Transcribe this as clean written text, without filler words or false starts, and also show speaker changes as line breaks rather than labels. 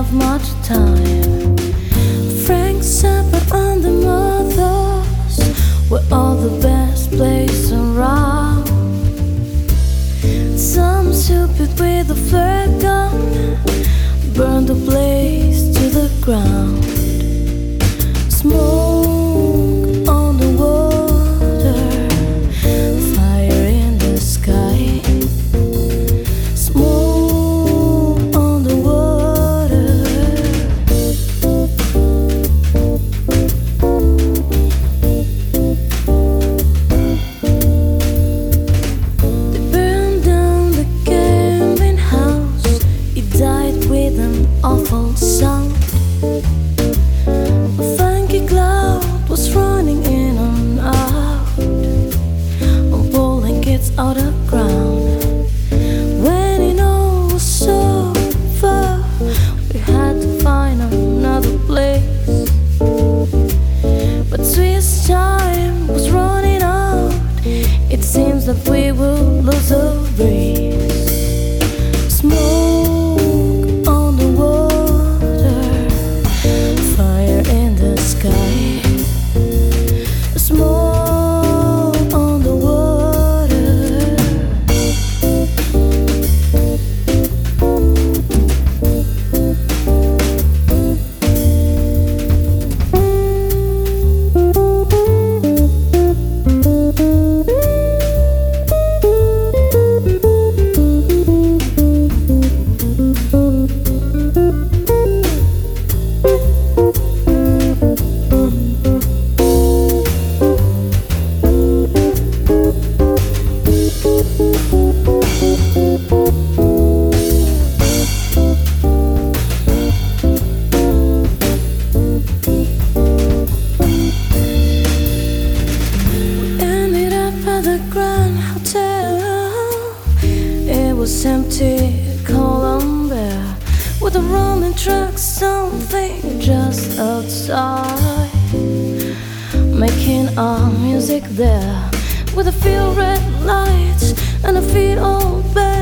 have much time. Frank Zappa and the Mothers were all the best plays around. Some stupid with a flare gun burned the place to the ground. Smoke on the water, fire in the sky. Smoke on the water. They burned down the gambling house. It died with an awful sound. A funky cloud was running in and out, pulling kids out of ground. When it all was so far, we had to find another place. But Swiss time was running out. It seems that we will lose the race. Smoke on the water, fire in the sky. Smoke on the water. Ended up at the Grand Hotel. It was empty, cold and bare, with a rolling truck, something just outside, making our music there, with a few red lights and a feet all bare.